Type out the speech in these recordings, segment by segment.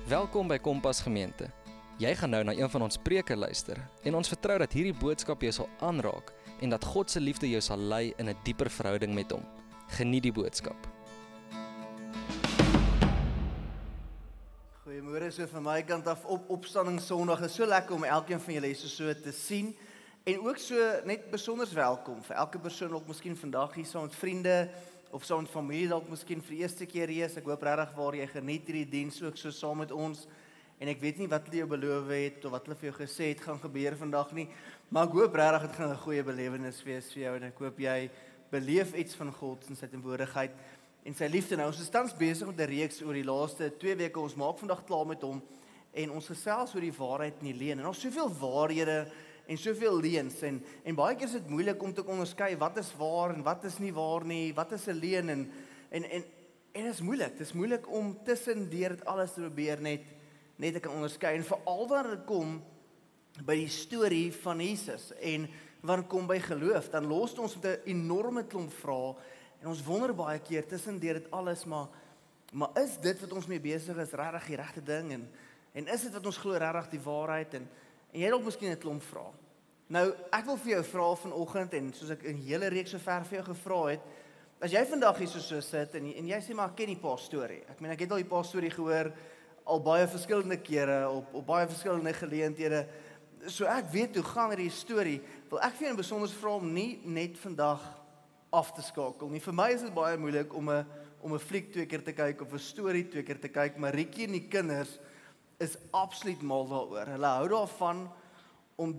Welkom by Kompas Gemeente. Jy gaan nou na een van ons preke luister en ons vertrou dat hierdie boodskap jou sal aanraak en dat God se liefde jou sal lei in 'n dieper verhouding met hom. Geniet die boodskap. Goeiemôre, so van my kant af op Opstanding Sondag. Is so lekker om elkeen van julle so te sien. En ook so net besonders welkom vir elke persoon ook miskien vandag hier saam met vriende of saam met familie dalk miskien vir die eerste keer hier is. Ek hoop regtig waar jy geniet hierdie diens ook so saam met ons. En ek weet nie wat hulle jou beloof het of wat hulle vir jou gesê het gaan gebeur vandag nie, maar ek hoop regtig dit gaan 'n goeie belewenis wees vir jou en ek hoop jy beleef iets van God in sy teenwoordigheid en sy liefde. Nou, ons is tans besig met 'n reeks oor die laaste 2 weke. Ons maak vandag klaar met hom en ons gesels oor die waarheid en die leuen. En daar's soveel waarhede en soveel leuns en baie keer is dit moeilik om te onderskei wat is waar en wat is nie waar nie, wat is 'n leuen en dit is moeilik. Dit is moeilik om tussendeur dit alles te probeer net te kan onderskei en veral wanneer dit kom by die storie van Jesus en wanneer dit kom by geloof, dan los dit ons met 'n enorme klomp vrae en ons wonder baie keer tussendeur dit alles, maar is dit wat ons mee besig is regtig die regte ding en is dit wat ons glo regtig die waarheid en jy het ook miskien 'n klomp vrae. Nou, ek wil vir jou vra vanoggend en soos ek 'n hele reeks sover vir jou gevra het, as jy vandag hier so sit en jy sê maar ek ken die pa storie. Ek meen ek het al die pa storie gehoor al baie verskillende kere op baie verskillende geleenthede. So ek weet hoe gaan hierdie storie. Wil ek vir jou besonder vra om nie net vandag af te skakel nie. Vir my is dit baie moeilik om 'n fliek 2 keer te kyk of 'n storie 2 keer te kyk, maar Rietjie en die kinders is absoluut mal daaroor. Hulle hou daarvan om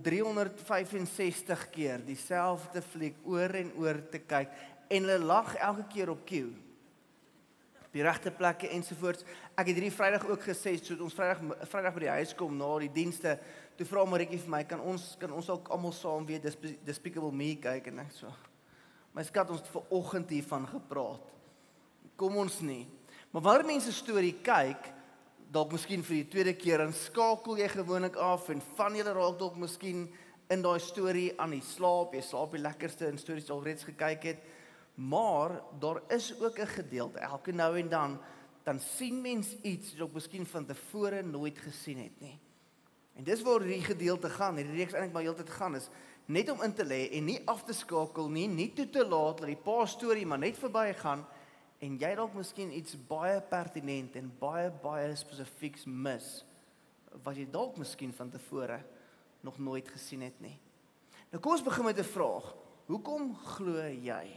365 keer dieselfde fliek oor en oor te kyk en hulle lag elke keer op cue. Die regte plekke ensovoorts. Ek het hierdie Vrydag ook gesê, so ons Vrydag by die huis kom na die dienste, toe vra Maritjie vir my, kan ons ook almal saam weer Despicable Me kyk en ek so. My skat, ons het vanoggend hiervan gepraat. Kom ons nie. Maar wanneer mense 'n storie kyk, dalk miskien vir die tweede keer, dan skakel jy gewoonlik af en van julle raak dalk miskien in daai storie aan die slaap. Jy slaap die lekkerste in stories wat jy alreeds gekyk het. Maar daar is ook 'n gedeelte, elke nou en dan sien mens iets wat jy miskien van tevore nooit gesien het nie. En dis waar hierdie gedeelte gaan, hierdie reeks eintlik maar heeltyd gaan, is net om in te lê en nie af te skakel nie toe te laat dat die pa storie maar net verbygaan en jy dalk miskien iets baie pertinent en baie spesifieks mis wat jy dalk miskien van tevore nog nooit gesien het nie. Nou kom ons begin met 'n vraag. Hoekom glo jy?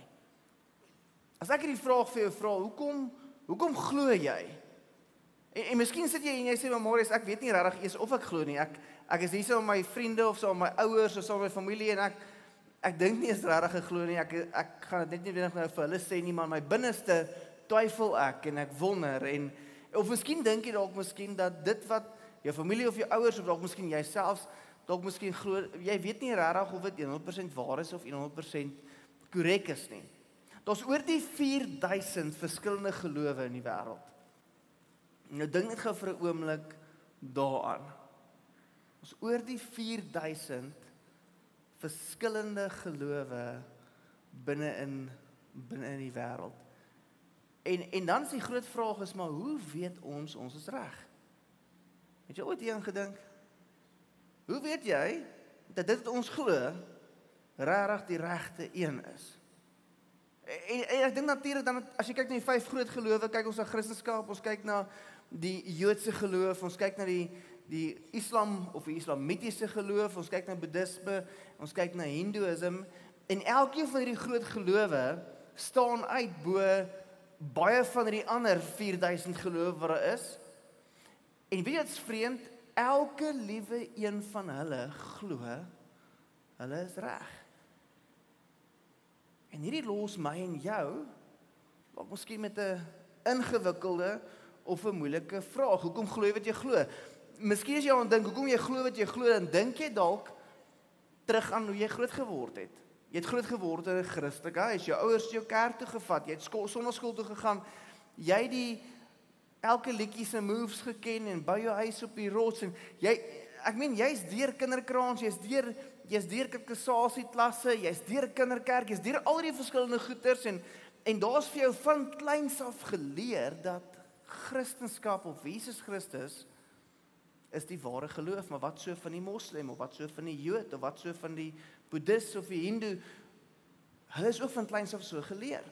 As ek hierdie vraag vir jou vra, hoekom glo jy? En miskien sit jy en jy sê, maar Marius, ek weet nie regtig eers of ek glo nie. Ek is hier saam met my vriende of saam met my ouers of saam met my familie en ek dink nie eens regtig ek glo nie. Ek gaan dit net nie weer nou vir hulle sê nie, maar my binneste twyfel ek en ek wonder of miskien dink jy dalk miskien dat dit wat jou familie of jou ouers of dalk miskien jouself dalk miskien glo, jy weet nie regtig of dit 100% waar is of 100% korrek is nie. Daar's oor die 4000 verskillende gelowe in die wêreld. Nou dink net gou vir 'n oomblik daaraan. Ons oor die 4000 verskillende gelowe binne in die wêreld. En dan is die groot vraag is maar hoe weet ons is reg? Het jy ooit hieraan gedink? Hoe weet jy dat dit wat ons glo regtig die regte een is? En ek dink natuurlik dan as jy kyk na die 5 groot gelowe, kyk ons na Christendom, ons kyk na die Joodse geloof, ons kyk na die Islam of die Islamitiese geloof, ons kyk na Boeddhisme, ons kyk na Hindoeïsme en elkeen van hierdie groot gelowe staan uit bo baie van die ander 4000 gelowe wat daar is. En weet jy wat's vreemd? Elke liewe een van hulle glo hulle is reg. En hierdie los my en jou, dalk miskien met 'n ingewikkelde of 'n moeilike vraag. Hoekom glo jy wat jy glo? Miskien as jy aan dink, hoekom jy glo wat jy glo, dan dink jy dalk terug aan hoe jy groot geword het. Jy het groot geword in 'n Christelike huis, jou ouers het jou kerk toe gevat, jy het sonnaarskool toe gegaan, jy het elke liedjie se moves geken en by jou huis op die rots en jy's deur kinderkraans, jy's deur katekesasieklasse, jy's deur kinderkerk, jy's deur al die verskillende goeters en daar's vir jou van kleins af geleer dat Christendom of Jesus Christus is die ware geloof, maar wat so van die moslim, of wat so van die jood, of wat so van die boeddhist, of die hindoe, hulle is ook van kleins af so geleer.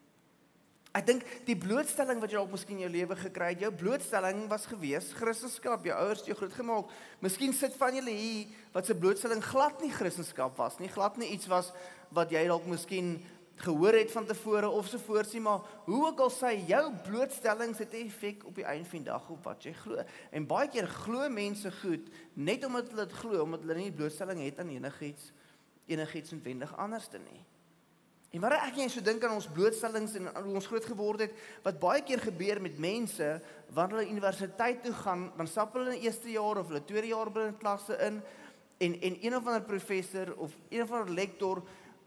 Ek dink die blootstelling wat jy ook miskien in jou lewe gekry het, jou blootstelling was gewees Christendom, jou ouers het jou grootgemaak. Miskien sit van julle hier wat se blootstelling glad nie Christendom was nie, glad nie iets was wat jy dalk miskien gehoor het van tevore of so voorsien, maar hoe ook al sê, jou blootstellings het 'n effek op die einde van die dag op wat jy glo. En baie keer glo mense goed, net omdat hulle dit glo, omdat hulle nie blootstelling het aan enigiets noodwendig anders te nie. En wat ek en jy so dink aan ons blootstellings en hoe ons groot geword het, wat baie keer gebeur met mense, wanneer hulle universiteit toe gaan, dan stap hulle in die eerste jaar of hulle tweede jaar by 'n klasse in, en een of ander professor of een of ander lektor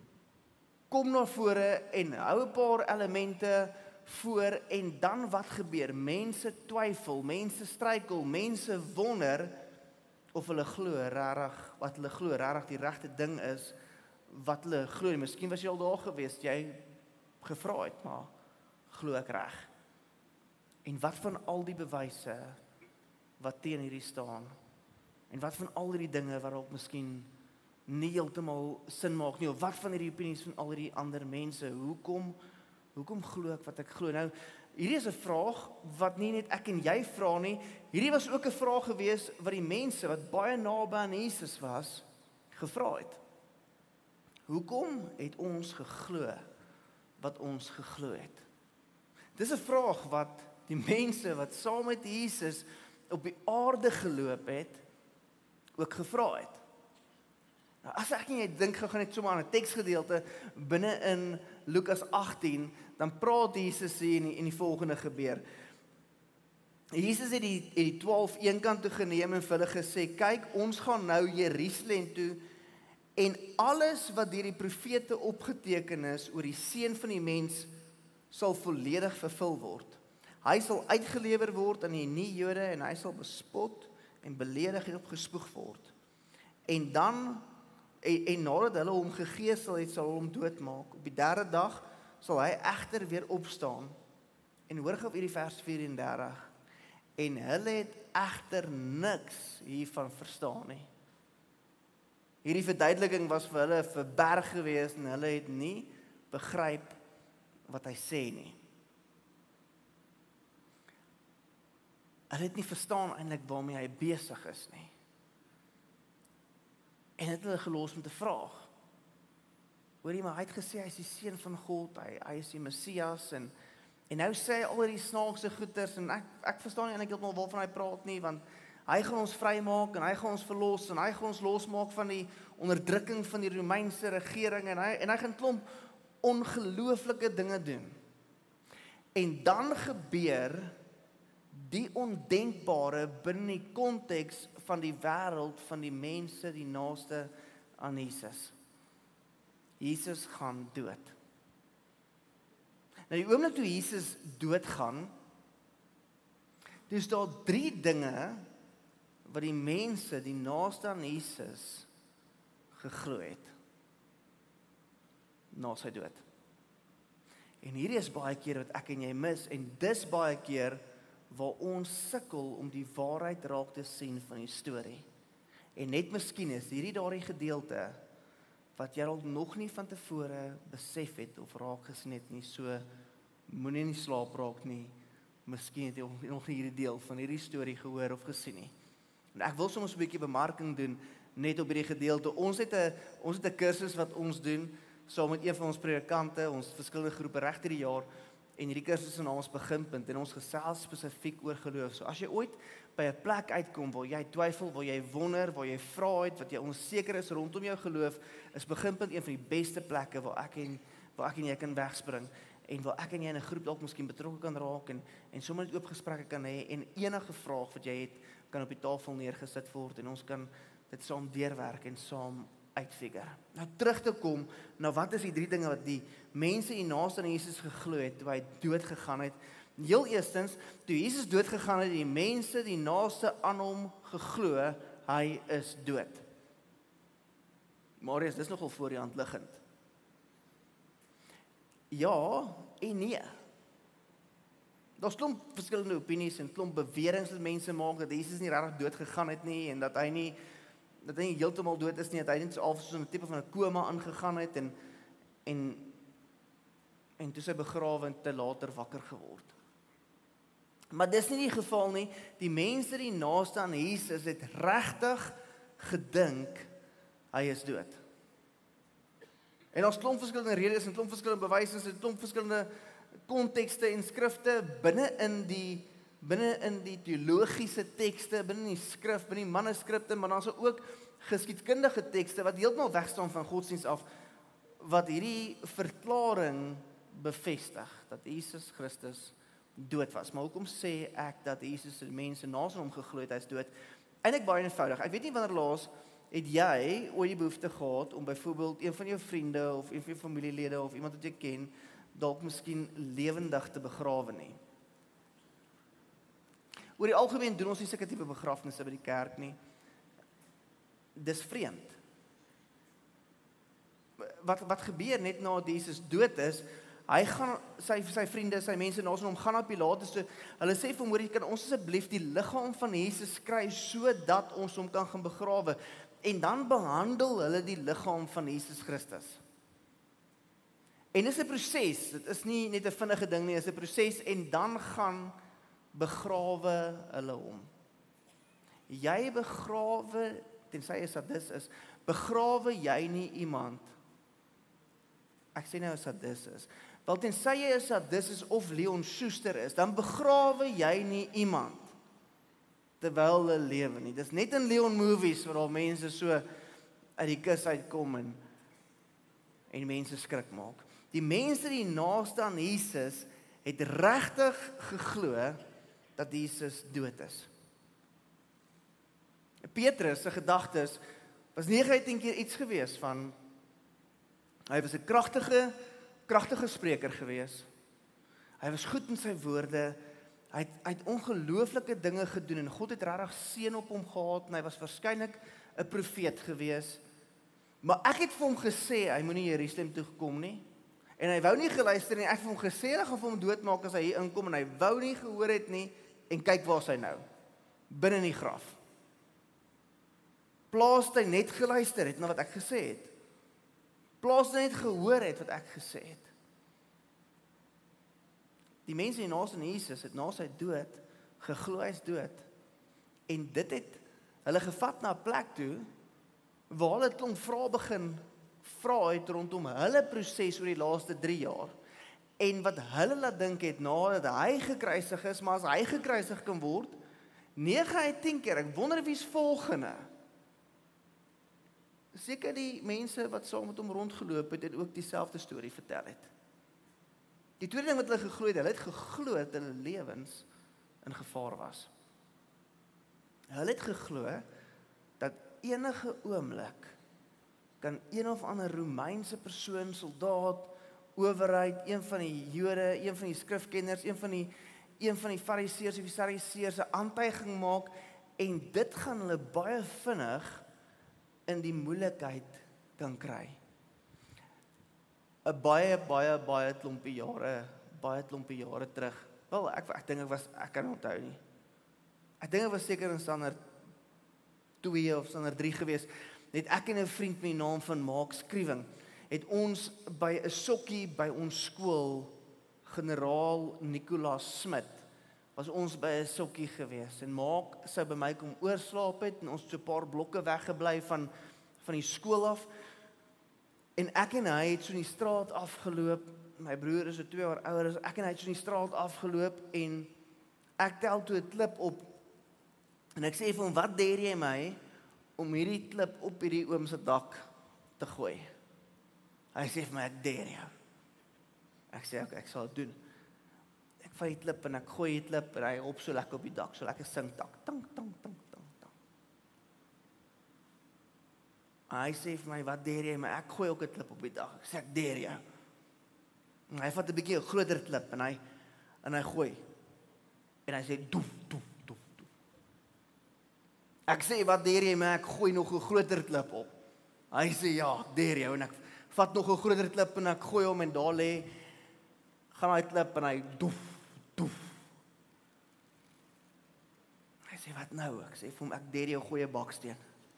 kom na vore en hou 'n paar elemente voor, en dan wat gebeur? Mense twyfel, mense struikel, mense wonder of hulle glo regtig, wat hulle glo regtig die regte ding is, wat hulle glo. Miskien was jy al daar gewees, jy gevra het, maar glo ek reg? En wat van al die bewyse wat teen hierdie staan? En wat van al hierdie dinge wat ook miskien nie heeltemal sin maak nie, of wat van hierdie opinies van al hierdie ander mense? Hoekom glo ek wat ek glo? Nou, hierdie is 'n vraag wat nie net ek en jy vra nie, hierdie was ook 'n vraag gewees wat die mense wat baie naby aan Jesus was, gevra het. Hoekom het ons geglo wat ons geglo het? Dis 'n vraag wat die mense wat saam met Jesus op die aarde geloop het, ook gevra het. Nou, as ek en jy dink, gaan net sommer aan 'n teksgedeelte binne in Lukas 18, dan praat Jesus hier en die volgende gebeur. Jesus het die 12 eenkant toe geneem en vir hulle gesê, kyk, ons gaan nou Jerusalem toe, en alles wat deur die profete opgeteken is oor die seun van die mens sal volledig vervul word. Hy sal uitgelewer word aan die nie-Jode en hy sal bespot en beledig en opgespoeg word. En dan nadat hulle hom gegeesel het, sal hulle hom doodmaak. Op die 3de dag sal hy egter weer opstaan. En hoor gou hierdie vers 34. En hulle het egter niks hiervan verstaan nie. Hierdie verduideliking was vir hulle verberg gewees en hulle het nie begryp wat hy sê nie. Hulle het nie verstaan eintlik waarmee hy besig is nie. En het hulle gelos om te vraag. Hoorie, maar hy het gesê hy is die seun van God, hy is die Messias, en nou sê hy al die snaakse goeters, en ek verstaan nie eintlik heeltemal waarvan hy praat nie, want hy gaan ons vrymaak, en hy gaan ons verlos, en hy gaan ons losmaak van die onderdrukking van die Romeinse regering, en hy gaan klomp ongelooflike dinge doen. En dan gebeur die ondenkbare binne die konteks van die wêreld, van die mense, die naaste aan Jesus. Jesus gaan dood. Nou die oomblik toe Jesus doodgaan, dis daar 3 dinge wat die mense, die naaste aan Jesus, geglo het na sy dood. En hierdie is baie keer wat ek en jy mis, en dis baie keer waar ons sukkel om die waarheid raak te sien van die storie. En net miskien is hierdie daardie gedeelte wat jy al nog nie van tevore besef het of raak gesien het nie, so moenie nie slaap raak nie. Miskien het jy nog nie hierdie deel van hierdie storie gehoor of gesien nie. En ek wil soms 'n bietjie bemarking doen net op hierdie gedeelte. Ons het 'n kursus wat ons doen saam met een van ons predikante, ons verskillende groepe reg deur die jaar. En hierdie kursus se naam is Beginpunt, en ons gesels spesifiek oor geloof. So as jy ooit by 'n plek uitkom waar jy twyfel, waar jy wonder, waar jy vra het, wat jy onseker is rondom jou geloof, is Beginpunt een van die beste plekke waar ek en jy kan wegspring, en waar ek en jy in 'n groep dalk miskien betrokke kan raak, en sommer net oop gesprekke kan hê, en enige vraag wat jy het, kan op die tafel neergesit word, en ons kan dit saam deurwerk en saam uitfigure. Nou terug te kom, nou wat is die 3 dinge wat die mense hier naaste aan Jesus geglo het, toe hy dood gegaan het? Heel eerstens, toe Jesus dood gegaan het, die mense die naaste aan hom geglo, hy is dood. Marius, dis nogal voor die hand liggend. Ja en nee. Daar's klomp verskillende opinies en klomp beweringe wat mense maak dat Jesus nie regtig dood gegaan het nie en dat hy nie heeltemal dood is nie, dat hy net so soos 'n tipe van 'n koma aangegaan het en toe sy begrawe en te later wakker geword. Maar dis nie die geval nie. Die mense die naaste aan Jesus het regtig gedink hy is dood. En daar's klomp verskillende redes en klomp verskillende bewyse en klomp verskillende kontekste en skrifte binne in die teologiese tekste, binne in die skrif, binne die manuskripte, maar dan is ook geskiedkundige tekste wat heeltemal wegstaan van godsdienst af, wat hierdie verklaring bevestig, dat Jesus Christus dood was. Maar hoekom sê ek dat Jesus die mense naas hom geglo het, hy is dood? Eintlik baie eenvoudig. Ek weet nie wanneer laas het jy ooit die behoefte gehad om byvoorbeeld een van jou vriende of een van jou familielede of iemand wat jy ken, dalk miskien lewendig te begrawe nie. Oor die algemeen doen ons nie sulke tipe begrafnisse by die kerk nie. Dis vreemd. Wat gebeur net na Jesus dood is, hy gaan sy vriende, sy mense naas hom gaan na Pilatus toe. Hulle sê vir hom, hoor, kan ons asseblief die liggaam van Jesus kry sodat ons hom kan gaan begrawe. En dan behandel hulle die liggaam van Jesus Christus. En dis 'n proses, dit is nie net 'n vinnige ding nie, dis 'n proses en dan gaan begrawe hulle hom. Jy begrawe, tensy jy sadis is, begrawe jy nie iemand. Ek sê nou 'n sadis is. Wel tensy jy 'n sadis is of Leon Schuster is, dan begrawe jy nie iemand terwyl hulle lewe nie. Dis net in Leon movies waar al mense so uit die kus uitkom en mense skrik maak. Die mense die naaste aan Jesus het regtig geglo dat Jesus dood is. Petrus se gedagtes was 9/10 keer iets gewees van hy was 'n kragtige spreker gewees. Hy was goed in sy woorde. Hy het ongelooflike dinge gedoen en God het regtig seën op hom gehad en hy was waarskynlik 'n profeet gewees. Maar ek het vir hom gesê hy moenie Jerusalem toe kom nie. En hy wou nie geluister nie. Ek het vir hom gesê hulle gaan vir hom doodmaak as hy hier inkom en hy wou nie gehoor het nie en kyk waar hy nou. Binne in die graf. Plaas hy net geluister het na wat ek gesê het. Plaas hy net gehoor het wat ek gesê het. Die mense hier naas aan Jesus het na sy dood geglo hy is dood. En dit het hulle gevat na 'n plek toe waar hulle klomp vrae begin vra het rondom hulle proses oor die laaste 3 jaar. En wat hulle laat dink het nadat hy gekruisig is, maar as hy gekruisig kan word, 9/10 keer, ek wonder wie's volgende. Seker die mense wat saam met hom rondgeloop het en ook dieselfde storie vertel het. Die tweede ding wat hulle het geglo dat hulle lewens in gevaar was. Hulle het geglo dat enige oomblik kan een of ander Romeinse persoon, soldaat, owerheid, een van die Jode, een van die skrifkenners, een van die Fariseërs of die Sadduseërs 'n aantuiging maak en dit gaan hulle baie vinnig in die moeilikheid kan kry. 'n baie klompie jare terug. Wel, ek dink ek kan onthou nie. Ek dink ek was seker in standaard 2 of standaard 3 gewees. Net ek en 'n vriend met die naam van Mark Skriewing het ons by 'n sokkie by ons skool, generaal Nicolaas Smit, was ons by 'n sokkie gewees en Mark sou by my kom oorslaap het en ons het so 'n paar blokke weggebly van die skool af. En ek en hy het so in die straat afgeloop. My broer is so 2 jaar ouer as ek en hy het so in die straat afgeloop en ek tel toe 'n klip op. En ek sê vir hom, "Wat deer jy my om hierdie klip op hierdie oom se dak te gooi?" Hy sê vir my, "Ek deer jou." Ek sê, "Oké, ek sal dit doen." Ek vat die klip en ek gooi die klip en hy op so lekker op die dak, so lekker singtak. Tang tang tang tang tang. Hy sê vir my, "Wat deer jy my?" Ek gooi ook 'n klip op die dak. Ek sê, "Ek deer jou." En hy vat 'n bietjie 'n groter klip en hy gooi. En hy sê, "Doef, doef, doef, doef." Ek sê, "Wat deer jy my?" Ek gooi nog 'n groter klip op. Hy sê, "Ja, ek deer jou." En ek vat nog 'n groter klip en ek gooi hom en daar lê gaan hy klip en hy doef, doef, sê, wat nou? Ek sê vir hom, ek deed jou goeie baksteen.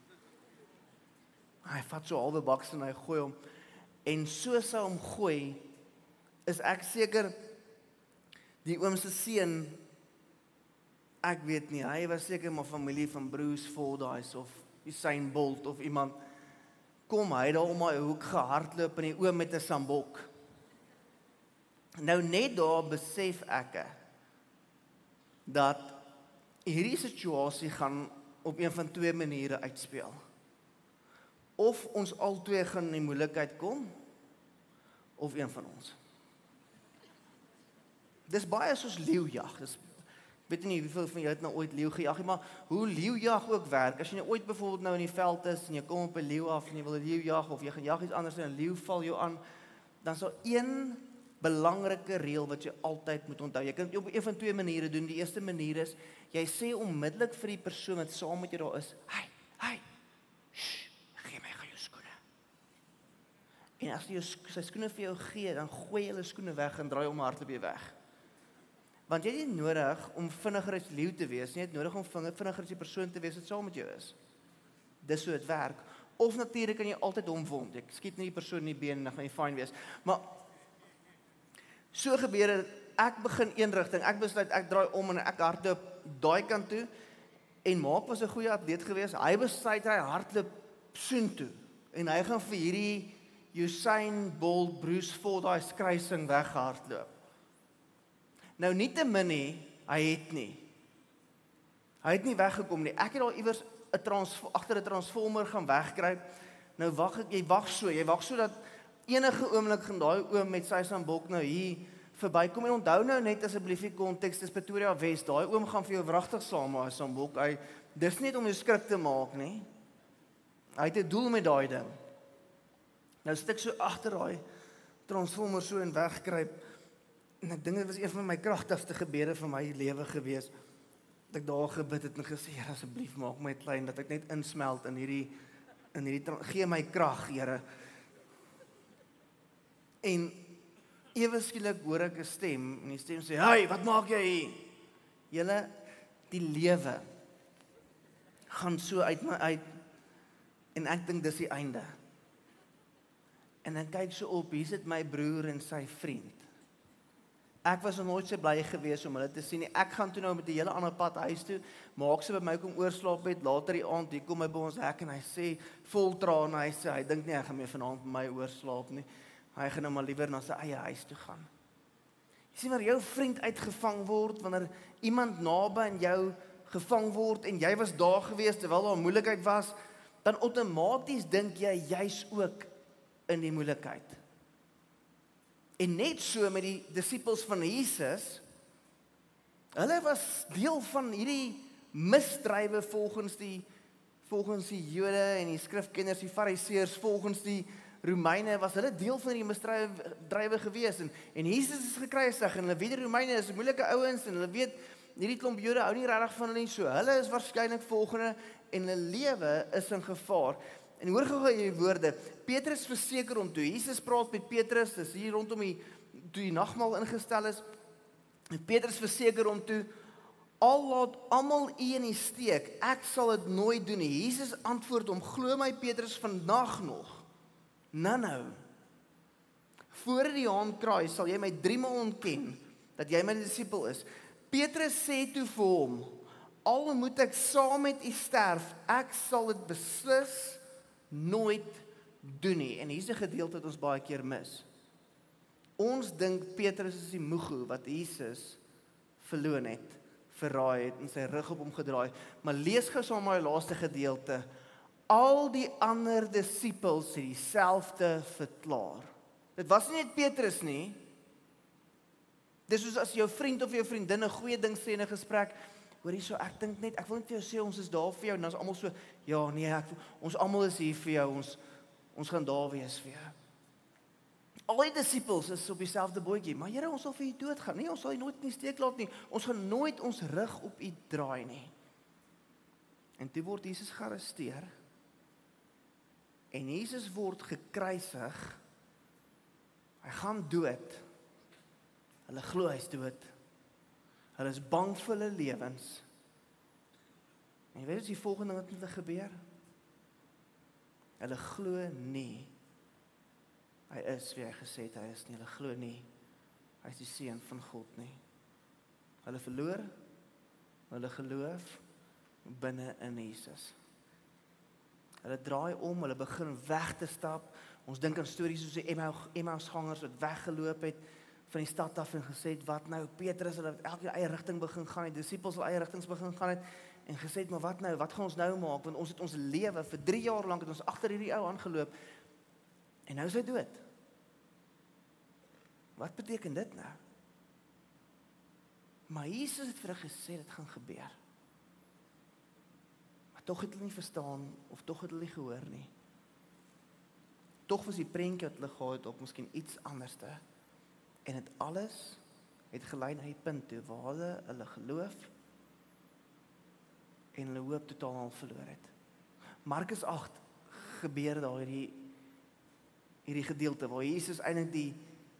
Hy vat so 'n halwe baksteen en hy gooi hom. En soos hy hom gooi, is ek seker die oom se seun, ek weet nie, hy was seker maar familie van Bruce Fordyce of Usain Bolt of iemand, kom hy daar om my hoek gehardloop en die oom met 'n sambok. Nou net daar besef ek dat hierdie situasie gaan op een van twee maniere uitspeel. Of ons albei gaan in die moeilikheid kom, of een van ons. Dis baie soos leeujag. Dis weet nie hoeveel van julle het nou ooit leeu gejag nie, maar hoe leeujag ook werk. As jy nou ooit byvoorbeeld nou in die veld is en jy kom op 'n leeu af en jy wil 'n leeu jag of jy gaan jag iets anders en 'n leeu val jou aan, dan sal een belangrike reël wat jy altyd moet onthou. Jy kan dit op een van twee maniere doen. Die eerste manier is jy sê onmiddellik vir die persoon wat saam met jou daar is, hey, shh, gee my jou skoene. En as jy sy skoene vir jou gee, dan gooi jy hulle skoene weg en draai om hardloop jy weg. Want jy het nie nodig om vinniger as leeu te wees, jy het nodig om vinniger as die persoon te wees wat saam met jou is. Dis hoe dit werk. Of natuurlik kan jy altyd hom wond. Ek skiet nie die persoon in die been en dan gaan jy fyn wees. Maar so gebeur dit, ek begin een rigting, ek besluit ek draai om en ek hardloop daai kant toe en Maak was 'n goeie atleet geweest. Hy besluit hy hardloop soontoe en hy gaan vir hierdie Usain Bolt Bruce Fordyce kruising weghardloop. Nou nie te min nie, hy het nie weggekom nie. Ek het daar iewers agter 'n transformer gaan wegkruip. Nou jy wag so dat enige oomblik gaan daai oom met sy sambok nou hier verbykom. En onthou nou net asseblief die konteks, dis Pretoria Wes. Daai oom gaan vir jou wragtig saam met sy sambok. Dis nie om jou skrik te maak nie. Hy het 'n doel met daai ding. Nou stik so agter daai transformer so en wegkruip. En ek dink dit was een van my kragtigste gebede van my lewe gewees. Dat ek daar gebid het en gesê, Here, asseblief maak my klein, dat ek net insmelt in hierdie gee my krag, Here. En ewe skielik hoor ek 'n stem, en die stem sê, hey, wat maak jy hier? Julle, die lewe gaan so uit my uit, en ek dink dis die einde. En dan kyk so op, hier sit my broer en sy vriend. Ek was nog nooit so bly gewees om hulle te sien nie. Ek gaan toe nou met 'n hele ander pad huis toe. Maak sy by my kom oorslaap het, later die aand, hier kom hy by ons hek en hy sê, vol trane, hy sê, hy dink nie hy gaan meer vanaand by my oorslaap nie. Hy gaan nou maar liewer na sy eie huis toe gaan. Jy sien waar jou vriend uitgevang word, wanneer iemand naby aan jou gevang word, en jy was daar gewees, terwyl daar moeilikheid was, dan outomaties dink jy, jy's ook in die moeilikheid. En net so met die disippels van Jesus, hulle was deel van hierdie misdrywe volgens die Jode en die skrifkenners, die Fariseërs, volgens die Romeine, was hulle deel van die misdrywe gewees. En Jesus is gekruisig, en hulle weet die Romeine is moeilike ouens, en hulle weet, hierdie klomp Jode hou nie regtig van hulle nie, so hulle is waarskynlik volgende, en hulle lewe is in gevaar. En hoor gou hierdie woorde, Petrus verseker hom toe, Jesus praat met Petrus, dis hier rondom toe die nagmaal ingestel is, en Petrus verseker hom toe, al laat almal u in die steek, ek sal dit nooit doen nie. Jesus antwoord hom, glo my Petrus, vandag nog, nou, voor die haan kraai, sal jy my 3 maal ontken, dat jy my disipel is. Petrus sê toe vir hom, al moet ek saam met u sterf, ek sal dit beslis nooit doen nie. En hier's 'n gedeelte wat ons baie keer mis. Ons dink Petrus is die moego wat Jesus verloon het, verraai het en sy rug op hom gedraai. Maar lees gou saam my laaste gedeelte. Al die ander disippels het dieselfde verklaar. Dit was nie net Petrus nie. Dis soos as jou vriend of jou vriendin 'n goeie ding sê in 'n gesprek, hoor hierso, ek dink net, ek wil net vir jou sê, ons is daar vir jou, en dan is almal so, ja, nee, ons almal is hier vir jou, ons gaan daar wees vir jou. Al die disippels is op dieselfde bootjie, maar Here, ons sal vir u doodgaan, nee, ons sal u nooit in die steek laat nie, ons gaan nooit ons rug op u draai nie. En toe word Jesus gearresteer, en Jesus word gekruisig, hy gaan dood, hulle glo hy's dood, hulle is bang vir hulle lewens, En jy weet wat is die volgende wat met hulle gebeur? Hulle glo nie. Hy is wie hy gesê het hy is nie. Hulle glo nie. Hy is die seun van God nie. Hulle verloor hulle geloof binne in Jesus. Hulle draai om, hulle begin weg te stap. Ons dink aan stories soos die Emmausgangers wat weggeloop het van die stad af en gesê het, wat nou? Petrus, hulle het elke eie rigting begin gaan, die disippels hulle eie rigtings begin gaan het, en gesê het, maar wat nou? Wat gaan ons nou maak? Want ons het ons lewe, vir 3 jaar lank het ons agter hierdie ou aangeloop, en nou is hy dood. Wat beteken dit nou? Maar Jesus het vir hulle gesê, dit gaan gebeur. Maar tog het hulle nie verstaan, of tog het hulle nie gehoor nie. Tog was die prentjie wat hulle gehad het, ook miskien iets anderste. En het alles het gelei na die punt toe, waar hulle geloof en hulle hoop totaal verloor het. Markus 8 gebeur daar hierdie gedeelte, waar Jesus eintlik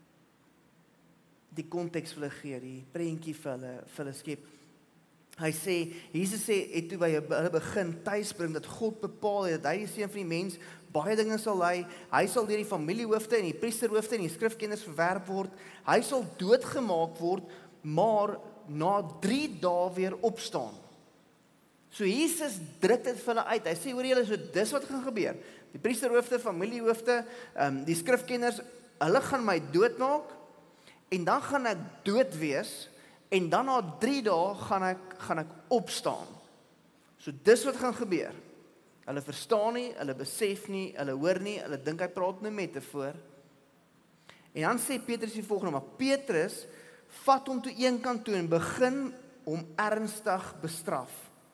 die konteks vir hulle gee, die prentjie vir hulle skep. Hy sê, Jesus sê, het toe by hulle begin tuisbring, dat God bepaal het, dat hy die seun van die mens, baie dinge sal hy sal deur die familiehoofde en die priesterhoofde en die skrifkenners verwerp word, hy sal doodgemaak word, maar na 3 dae weer opstaan. So Jesus druk dit vir hulle uit, hy sê, hoor julle, so dis wat gaan gebeur, die priesterhoofde, familiehoofde, die skrifkenners, hulle gaan my doodmaak, en dan gaan ek dood wees, en dan na 3 dae gaan ek opstaan. So dis wat gaan gebeur. Hulle verstaan nie, hulle besef nie, hulle hoor nie, hulle dink hy praat net metafoor. En dan sê Petrus die volgende, maar Petrus vat hom toe een kant toe en begin hom ernstig bestraf.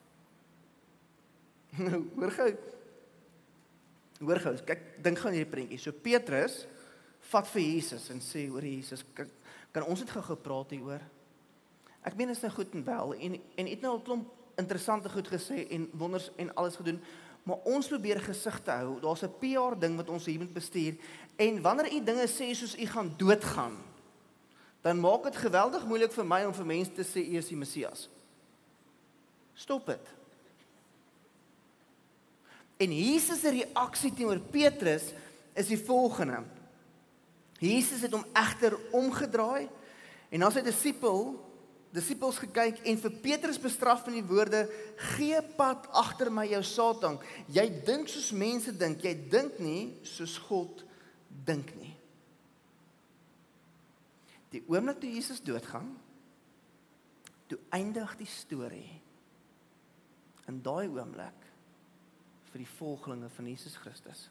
Hoor gou, kyk, dink gou aan hierdie prentjie. So Petrus vat vir Jesus en sê, hoor Jesus, kan ons het gou gepraat hieroor? Ek meen is nou goed en wel, en het nou 'n klomp interessante goed gesê, en wonders en alles gedoen, maar ons probeer gesig te hou, daar's 'n PR ding wat ons hier moet bestuur, en wanneer u dinge sê soos u gaan doodgaan, dan maak dit geweldig moeilik vir my om vir mense te sê, u is die Messias. Stop dit. En Jesus se reaksie teenoor Petrus is die volgende. Jesus het hom egter omgedraai, en as sy disippels gekyk en vir Petrus bestraf met die woorde, gee pad agter my jou Satan. Jy dink soos mense dink, jy dink nie soos God dink nie. Die oomblik toe Jesus doodgaan, toe eindig die storie in daai oomblik vir die volgelinge van Jesus Christus.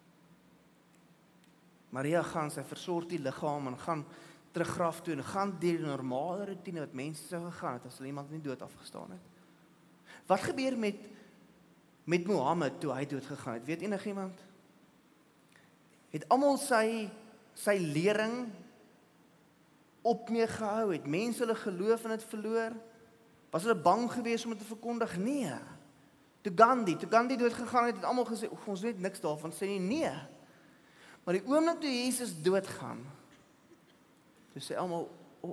Maria gaan, sy versorg die liggaam en gaan terug graf toe en gaan deur die normale routine wat mense sou gegaan het as hulle iemand nie dood afgestaan het. Wat gebeur met Mohammed toe hy dood gegaan het? Weet enigiemand? Het almal sy lering op mee gehou? Het mense hulle geloof in dit verloor? Was hulle bang geweest om dit te verkondig? Nee. Toe Gandhi dood gegaan het almal gesê, ons weet niks daarvan, sê nee. Maar die oomblik toe Jesus doodgaan, toe sê almal,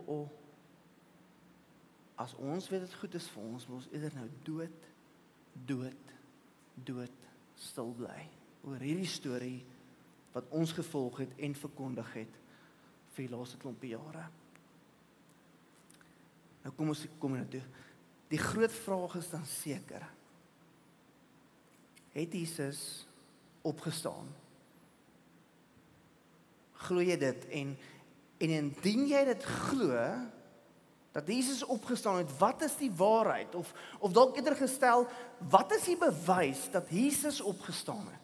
as ons weet dit goed is vir ons, moet ons eerder nou dood, stil bly. Oor hierdie storie, wat ons gevolg het en verkondig het, vir die laaste klompie jare. Nou kom nou toe. Die groot vraag is dan seker, het Jesus opgestaan? Glo jy dit? En indien jy dit glo, dat Jesus opgestaan het, wat is die waarheid? Of dalk eerder gestel, wat is die bewys dat Jesus opgestaan het?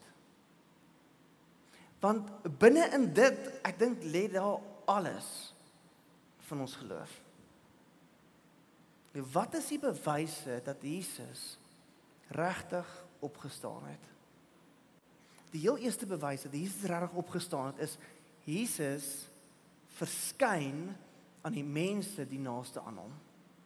Want binne in dit, ek dink, lê daar alles van ons geloof. Wat is die bewyse dat Jesus regtig opgestaan het? Die heel eerste bewys dat Jesus regtig opgestaan het, is Jesus verskyn aan die mense die naaste aan hom.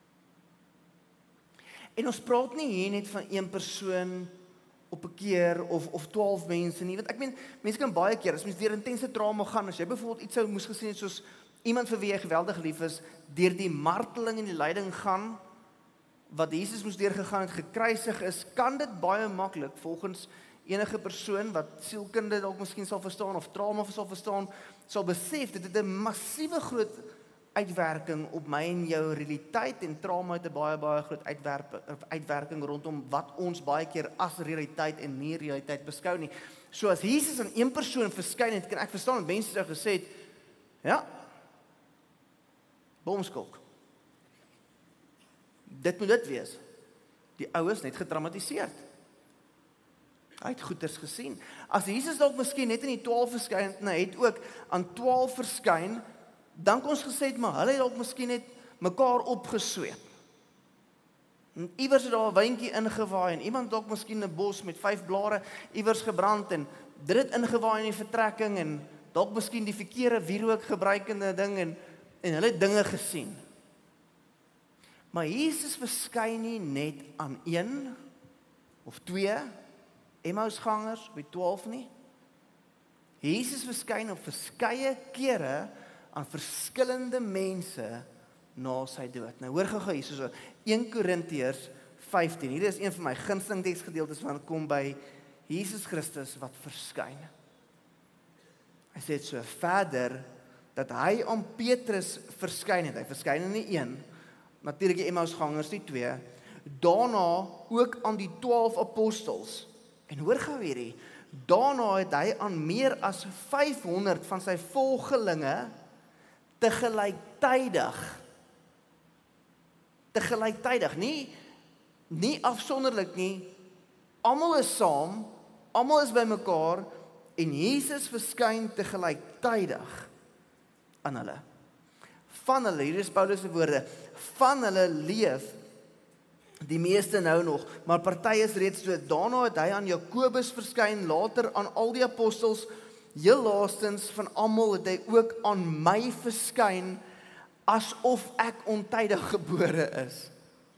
En ons praat nie hier net van een persoon op 'n keer of 12 mense nie. Want ek meen, mense kan baie keer, as mens deur intense trauma gaan, as jy byvoorbeeld iets sou moes gesien het soos iemand vir wie jy geweldig lief is, deur die marteling en die lyding gaan, wat Jesus moes deurgegaan het, gekruisig is, kan dit baie maklik, volgens enige persoon wat sielkunde dalk miskien sal verstaan, of trauma sal verstaan, sal besef, dit het 'n massiewe groot uitwerking op my en jou realiteit, en trauma het 'n baie groot uitwerking rondom wat ons baie keer as realiteit en nie realiteit beskou nie. So as Jesus aan een persoon verskyn het, kan ek verstaan dat mense sou gesê het, ja, bomskok. Dit moet dit wees. Die ou is net getraumatiseerd. Hy het goeders gesien. As Jesus dalk miskien net in die 12 verskyn, het ook aan 12 verskyn, dan kon ons gesê het, maar hulle het dalk miskien net mekaar opgesweep. En iewers het daar 'n wyntjie ingewaai, en iemand dalk miskien 'n bos met 5 blare iewers gebrand, en dit het ingewaai in die vertrekking, en dalk miskien die verkeerde wierook gebruikende ding, en hulle het dinge gesien. Maar Jesus verskyn nie net aan 1 of 2 Emmausgangers, by 12 nie. Jesus verskyn op verskeie kere aan verskillende mense na sy dood. Nou hoor gou hier, so 1 Korintiërs 15. Hier is een van my gunsteling teksgedeeltes van kom by Jesus Christus wat verskyn. Hy sê dit so verder, dat hy aan Petrus verskyn het. Hy verskyn in die 1, natuurlik die Emmausgangers die 2, daarna ook aan die 12 apostels. En hoor gou hierdie, daarna het hy aan meer as 500 van sy volgelinge tegelijkertijd, nie afsonderlik nie, almal is saam, almal is by mekaar, en Jesus verskyn tegelijkertijd aan hulle. Van hulle, hier is Paulus se woorde, van hulle leef die meeste nou nog, maar party is reeds dood. Daarna het hy aan Jakobus verskyn, later aan al die apostels, heel laastens van almal het hy ook aan my verskyn, asof ek ontydig gebore is.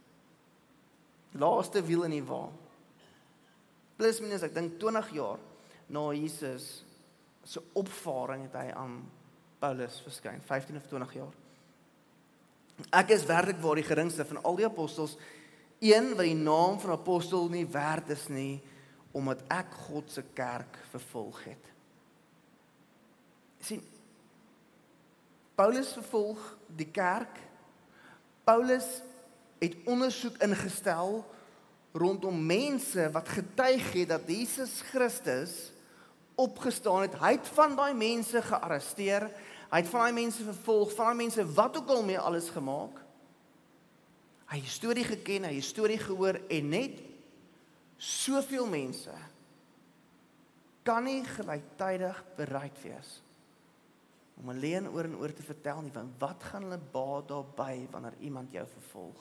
Laaste wiel in die wa. Plus minus, ek dink 20 jaar na Jesus se opvaring het hy aan Paulus verskyn, 15 of 20 jaar. Ek is werklik waar die geringste van al die apostels, een wat die naam van apostel nie werd is nie, omdat ek God se kerk vervolg het. Sien, Paulus vervolg die kerk. Paulus het ondersoek ingestel rondom mense wat getuig het dat Jesus Christus opgestaan het. Hy het van daai mense gearresteer, hy het van daai mense vervolg, van daai mense wat ook al mee alles gemaak. Hy het storie geken, hy het storie gehoor, en net soveel mense kan nie gelyktydig bereid wees om alleen oor en oor te vertel nie, want wat gaan hulle baat daarby wanneer iemand jou vervolg?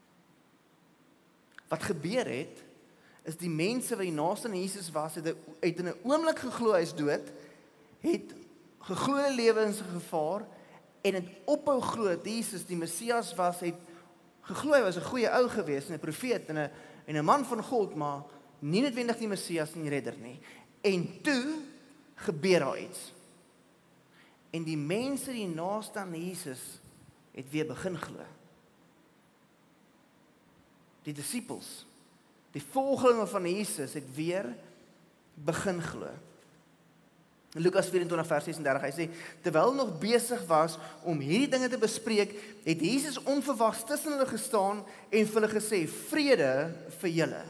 Wat gebeur het, is die mense wat die naaste aan Jesus was, het in 'n oomblik geglo hy is dood, het geglo hulle lewe in sy gevaar, en het ophou glo dat Jesus die Messias was, het geglo hy was 'n goeie ou gewees, 'n profeet, en 'n man van God, maar nie noodwendig die Messias en die redder nie. En toe gebeur daar iets. En die mense die naaste aan Jesus het weer begin glo. Die disippels, die volgelinge van Jesus het weer begin glo. Lukas 24 vers 36, hy sê, terwyl hulle nog besig was om hierdie dinge te bespreek, het Jesus onverwags tussen hulle gestaan en vir hulle gesê, vrede vir julle.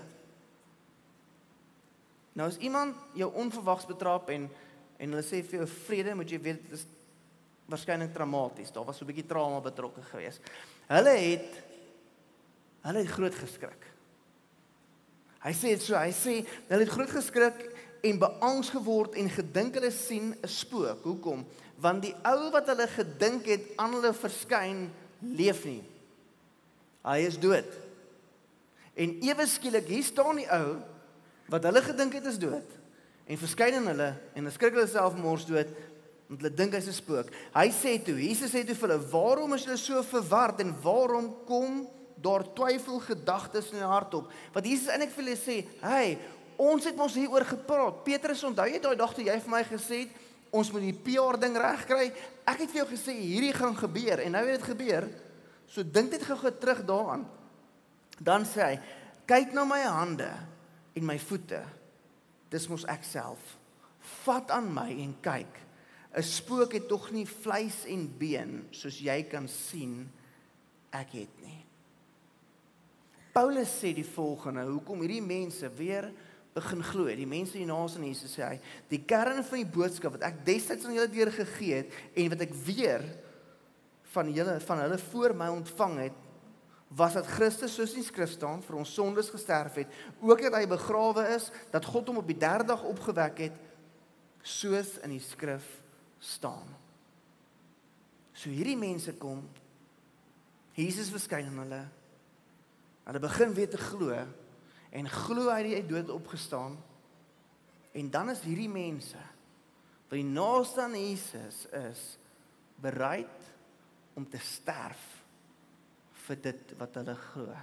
Nou as iemand jou onverwags betrap en hulle sê vir jou vrede, moet jy weet, dit is waarskynlik traumaties, daar was so 'n bietjie trauma betrokke geweest. Hulle het groot geskrik. Hy sê dit so, hulle het groot geskrik en beangs geword en gedink hulle sien 'n spook. Hoekom? Want die ou wat hulle gedink het aan hulle verskyn, leef nie. Hy is dood. En ewe skielik, hier staan die ou wat hulle gedink het is dood, en verskyn aan hulle, en hulle skrik hulle self mors dood, want hulle dink hy's 'n spook. Jesus sê toe vir hulle, waarom is julle so verward, en waarom kom daar twyfelgedagtes in hulle hart op? Want Jesus eintlik vir hulle sê, hey, ons het mos hieroor gepraat. Petrus, onthou jy daai dag toe jy vir my gesê het, ons moet die PR ding regkry? Ek het vir jou gesê, hierdie gaan gebeur, en nou het dit gebeur. So dink net gou terug daaraan. Dan sê hy, kyk na my hande en my voete, dis mos ek self. Vat aan my en kyk, 'n spook het tog nie vleis en been, soos jy kan sien, ek het nie. Paulus sê die volgende, hoekom hierdie mense weer begin glo, die mense die naas aan Jesus, sê hy, die kern van die boodskap wat ek destyds aan julle deurgegee het, en wat ek weer van hulle voor my ontvang het, was dat Christus, soos in skrif staan, vir ons sondes gesterf het, ook dat hy begrawe is, dat God hom op die derde dag opgewek het, soos in die skrif staan. So hierdie mense kom, Jesus verskyn aan hulle begin weer te glo, en glo hy die uit dood opgestaan, en dan is hierdie mense, wat die naaste aan Jesus is, bereid om te sterf, vir dit wat hulle glo.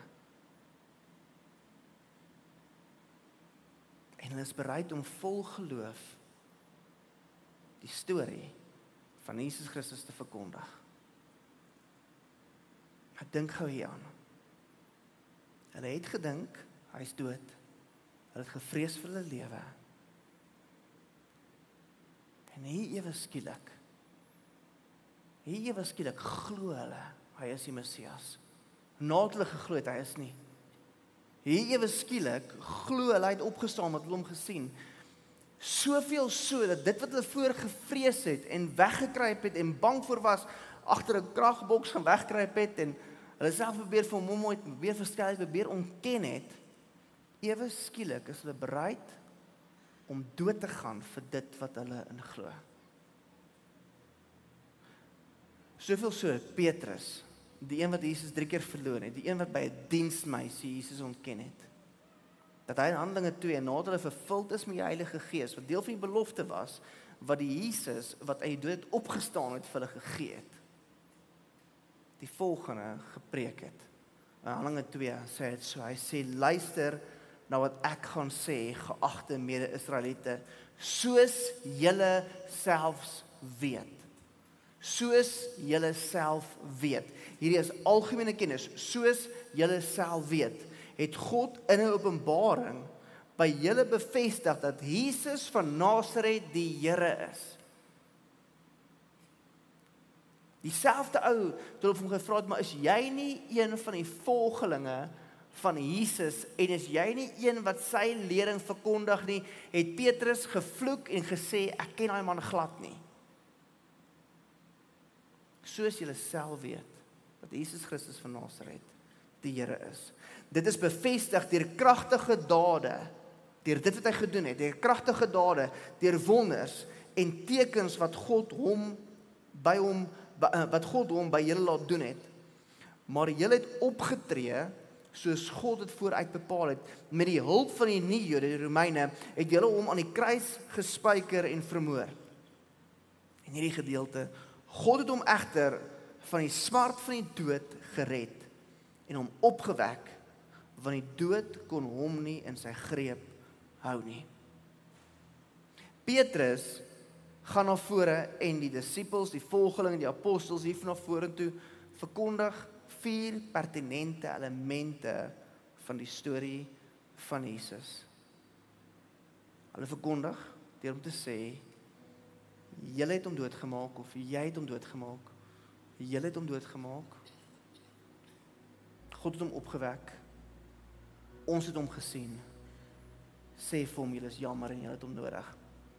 En hulle is bereid om vol geloof die storie van Jesus Christus te verkondig. Ek dink gou hieraan. Hulle het gedink, hy is dood. Hulle het gevrees vir hulle lewe. En hier ewe skielik glo hulle, hy is die Messias. Nadat hulle geglo het, hy is nie. Hier ewe skielik glo hulle, hy het opgestaan, wat hulle hom gesien. Soveel so, dat dit wat hulle voor gevrees het, en weggekruip het, en bang voor was, agter 'n kragboks gaan wegkruip het, en hulle self probeer vir hom ooit, probeer verskel het, probeer ontken het, ewe skielik is hulle bereid om dood te gaan vir dit wat hulle in glo. Soveel so, Petrus, die een wat Jesus 3 keer verloor het, die een wat by 'n diensmeisie Jesus ontken het, dat hy in Handelinge 2, nadat hulle vervuld is met die Heilige Gees, wat deel van die belofte was, wat die Jesus, wat uit die dood opgestaan het, vir hulle gegee het, die volgende gepreek het. In Handelinge 2 sê het so, hy sê, luister na wat ek gaan sê, geagte mede-Israeliete, soos julle selfs weet. Soos julle self weet. Hierdie is algemene kennis, soos julle self weet, het God in 'n openbaring by julle bevestig dat Jesus van Nasaret die Here is. Dieselfde ou, toe hulle hom gevra het, maar is jy nie een van die volgelinge van Jesus, en is jy nie een wat sy lering verkondig nie, het Petrus gevloek en gesê, ek ken daai man glad nie. Soos julle self weet, dat Jesus Christus van Nasaret die Here is. Dit is bevestig deur kragtige dade, deur dit wat hy gedoen het, deur kragtige dade, deur wonders en tekens wat God hom by julle laat doen het. Maar julle het opgetree soos God het vooruit bepaal het. Met die hulp van die nie-Jode, die Romeine, het julle hom aan die kruis gespyker en vermoor. En hierdie gedeelte, God het hom egter van die smart van die dood gered en hom opgewek, want die dood kon hom nie in sy greep hou nie. Petrus gaan na vore en die disippels, die volgelinge, die apostels hier na vorentoe verkondig 4 pertinente elemente van die storie van Jesus. Hulle verkondig deur om te sê, julle het hom doodgemaak, of jy het hom doodgemaak, julle het hom doodgemaak, God het hom opgewek, ons het hom gesien, sê vir hom, julle is jammer en julle het hom nodig.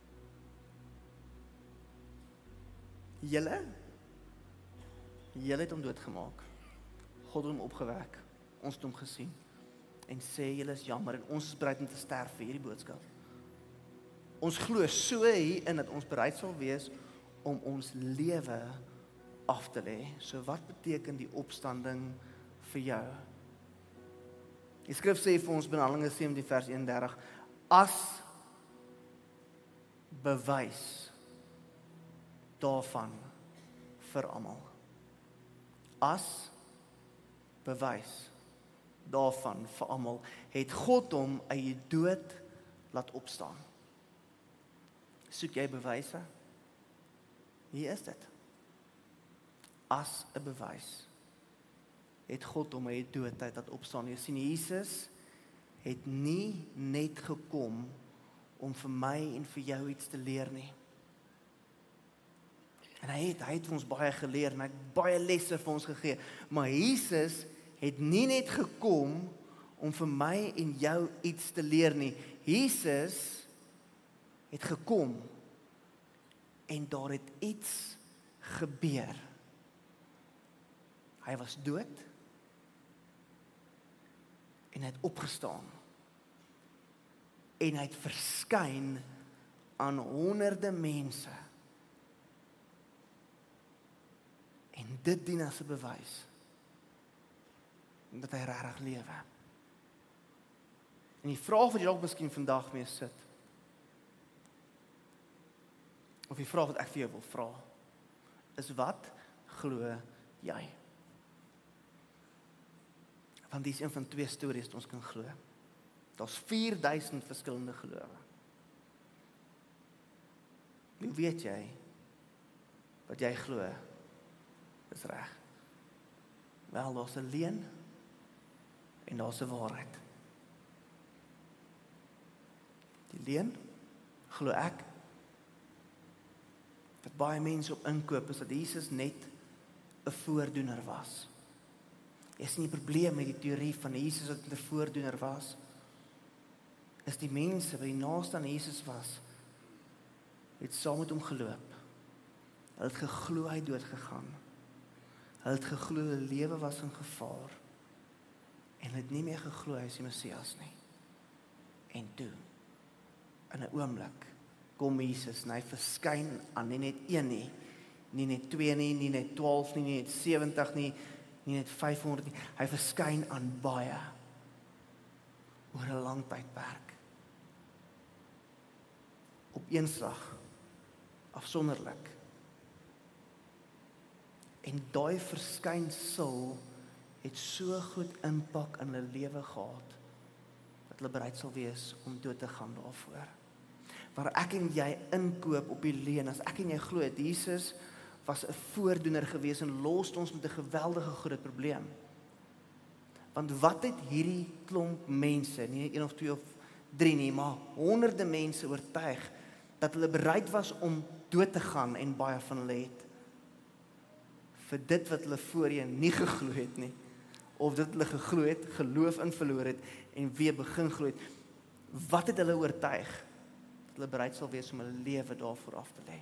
Julle het hom doodgemaak, God het hom opgewek, ons het hom gesien, en sê julle is jammer en ons is bereid om te sterf vir hierdie boodskap. Ons glo so hierin dat ons bereid sal wees om ons lewe af te lê. So wat beteken die opstanding vir jou? Die skrif sê vir ons in Handelinge 17 vers 31, as bewys daarvan vir almal. As bewys daarvan vir almal, het God hom uit die dood laat opstaan. Soek jy bewyse? Hier is dit. As 'n bewys. het God hom uit die dood uit laat opstaan. Jy sien, Jesus het nie net gekom om vir my en vir jou iets te leer nie. En hy het vir ons baie geleer, en hy het baie lesse vir ons gegee. Maar Jesus het nie net gekom om vir my en jou iets te leer nie. Jesus het gekom en daar het iets gebeur. Hy was dood en hy het opgestaan. En hy het verskyn aan honderde mense. En dit dien as 'n bewys dat hy regtig lewe. En die vraag wat jy dalk miskien vandag mee sit, of die vraag wat ek vir jou wil vra, is wat glo jy? Want dis een van 2 stories wat ons kan glo. Daar's 4000 verskillende gelowe. Hoe weet jy wat jy glo is reg? Wel, daar's 'n leuen en daar's 'n waarheid. Die leuen, glo ek, wat baie mense op inkoop is dat Jesus net 'n voordoener was. Is nie 'n probleem met die teorie van Jesus wat 'n voordoener was. Is die mense wat die naaste aan Jesus was, het saam met hom geloop. Hulle het geglo hy dood gegaan. Hulle het geglo hulle lewe was in gevaar. En hulle het nie meer geglo hy is die Messias nie. En toe, in 'n oomblik, kom Jesus en hy verskyn aan nie net 1 nie, nie net 2 nie, nie net 12 nie, nie net 70 nie, nie net 500 nie. Hy verskyn aan baie oor 'n lang tydperk. Op een slag, afsonderlik. En daai verskynsel het so goed impak in hulle lewe gehad dat hulle bereid sal wees om dood te gaan daarvoor. Waar ek en jy inkoop op die leuen, as ek en jy glo dat Jesus was 'n voordoener gewees en los ons met 'n geweldige groot probleem. Want wat het hierdie klomp mense, nie 1 of 2 of 3 nie, maar honderde mense oortuig dat hulle bereid was om dood te gaan, en baie van hulle het vir dit wat hulle voorheen nie geglo het nie, of dit hulle geglo het, geloof in verloor het en weer begin glo het. Wat het hulle oortuig? Dat hulle bereid sal wees om hulle lewe daarvoor af te lê.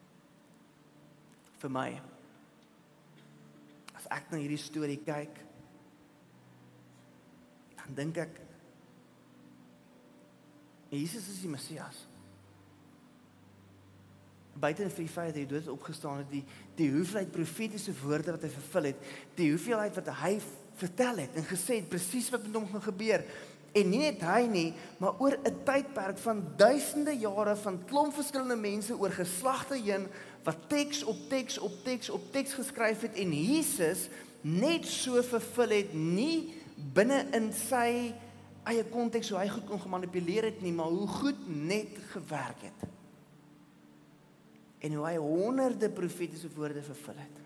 Vir my, as ek na hierdie storie kyk, dan dink ek, Jesus is die Messias. Buiten vir die feit dat hy dood opgestaan het, die hoeveelheid profetiese woorde wat hy vervul het, die hoeveelheid wat hy vertel het en gesê het, presies wat met hom gaan gebeur. En nie net hy nie, maar oor 'n tydperk van duisende jare van klomp verskillende mense oor geslagte heen, wat teks op teks op teks op teks geskryf het, en Jesus net so vervul het, nie binne in sy eie konteks hoe hy goed kon gemanipuleer het nie, maar hoe goed net gewerk het. En hoe hy honderde profetiese woorde vervul het.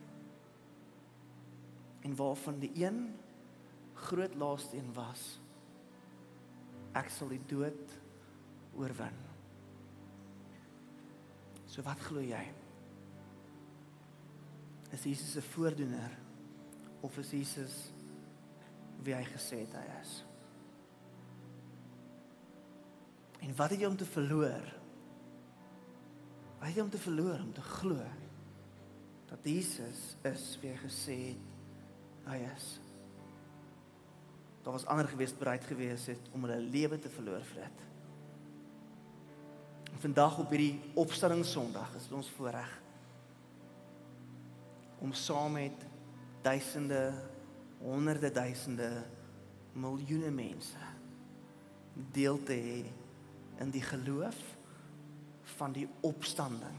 En waarvan die een groot laaste een was, ek sal die dood oorwin. So wat glo jy? Is Jesus 'n voordoener, of is Jesus wie hy gesê het hy is? En wat het jy om te verloor? Wat het jy om te verloor, om te glo dat Jesus is wie hy gesê het hy is? Daar was ander gewees bereid gewees het om hulle lewe te verloor vir dit. En vandag op hierdie opstandingssondag is dit ons voorreg om saam met duisende, honderde duisende, miljoene mense deel te hê in die geloof van die opstanding.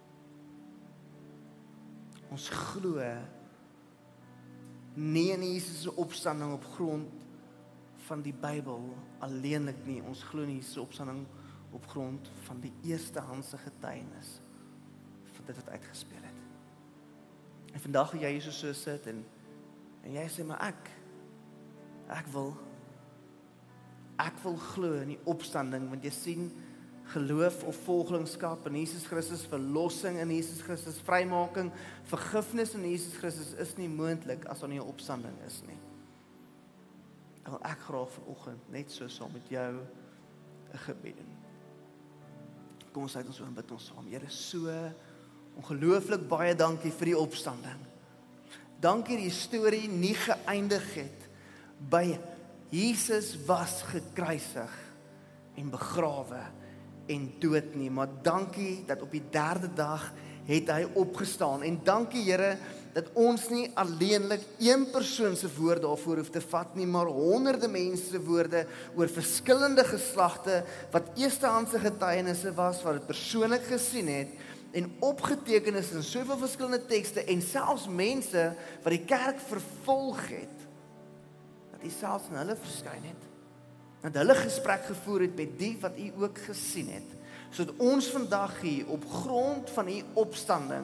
Ons glo nie in Jesus se opstanding op grond van die Bybel alleenlik nie. Ons glo in Jesus se opstanding op grond van die eerstehandse getuienis van dit wat uitgespeel het. En vandag wil jy hier so sit en En jy sê, maar ek wil glo in die opstanding, want jy sien, geloof of volgelingskap in Jesus Christus, verlossing in Jesus Christus, vrymaking, vergifnis in Jesus Christus is nie moontlik as daar nie 'n opstanding is nie. Dan wil ek graag vanoggend net so saam met jou 'n gebed doen. Kom ons sluit ons oë en bid ons saam. Here, so ongelooflik baie dankie vir die opstanding. Dankie die storie nie geëindig het by Jesus was gekruisig en begrawe en dood nie, maar dankie dat op die 3de dag het hy opgestaan, en dankie Here, dat ons nie alleenlik een persoon se woord daarvoor hoef te vat nie, maar honderde mense se woorde oor verskillende geslagte, wat eerstehandse getuienisse was, wat het persoonlik gesien het, en opgeteken is in soveel verskillende tekste, en selfs mense wat die kerk vervolg het, dat hy selfs in hulle verskyn het, dat hulle gesprek gevoer het met die wat u ook gesien het, sodat ons vandag hier op grond van u opstanding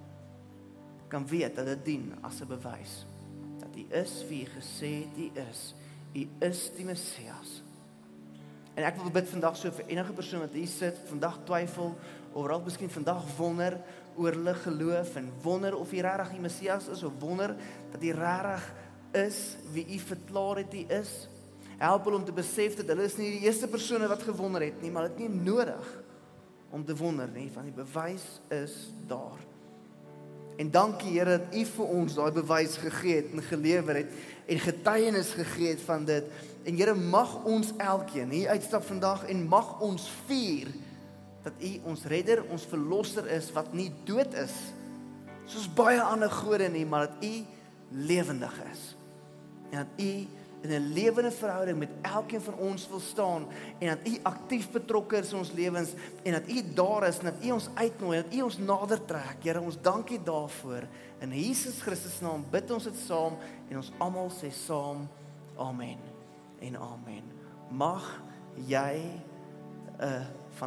kan weet dat dit dien as 'n bewys dat u is wie u gesê het u is. U is die Messias. En ek wil bid vandag so vir enige persoon wat hier sit, vandag twyfel, of raak miskien vandag wonder oor hulle geloof, en wonder of hy regtig die Messias is, of wonder dat hy regtig is wie u verklaar het hy is. Help hulle om te besef dat hulle is nie die eerste persone wat gewonder het nie, maar dit nie nodig om te wonder nie, want die bewys is daar. En dankie Here dat u vir ons daai bewys gegee het en gelewer het en getuienis gegee het van dit. En Here, mag ons elkeen hier uitstap vandag en mag ons vier dat u ons redder, ons verlosser is wat nie dood is soos baie ander gode nie, maar dat u lewendig is. En dat u in 'n lewende verhouding met elkeen van ons wil staan, en dat u aktief betrokke is in ons lewens, en dat u daar is, en dat u ons uitnooi, en dat u ons nader trek. Here, ons dankie daarvoor. In Jesus Christus naam bid ons dit saam, en ons almal sê saam, amen en amen. Mag jy 'n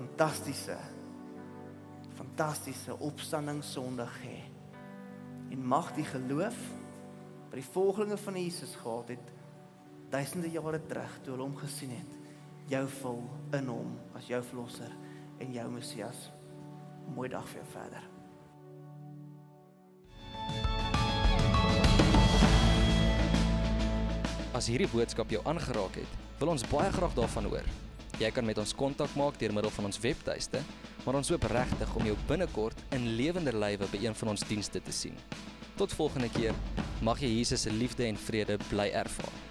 fantastiese opstanding Sondag hê. En mag die geloof by die volgelinge van Jesus gehad het, duisende jare terug, toe hulle hom gesien het, jou vul in hom as jou verlosser en jou Messias. Mooi dag vir jou verder. As hierdie boodskap jou aangeraak het, wil ons baie graag daarvan hoor. Jy kan met ons kontak maak deur middel van ons webtuiste, maar ons hoop regtig om jou binnekort in lewende lywe by een van ons dienste te sien. Tot volgende keer, mag jy Jesus se liefde en vrede bly ervaar.